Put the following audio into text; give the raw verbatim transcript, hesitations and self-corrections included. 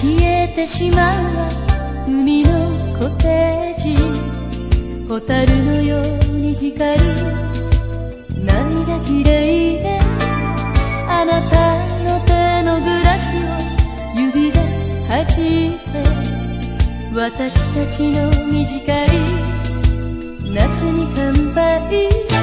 消えてしまうわ海のコテージ蛍のように光る涙きれいねあなたの手のグラスを指で弾いて私たちの短い夏に乾杯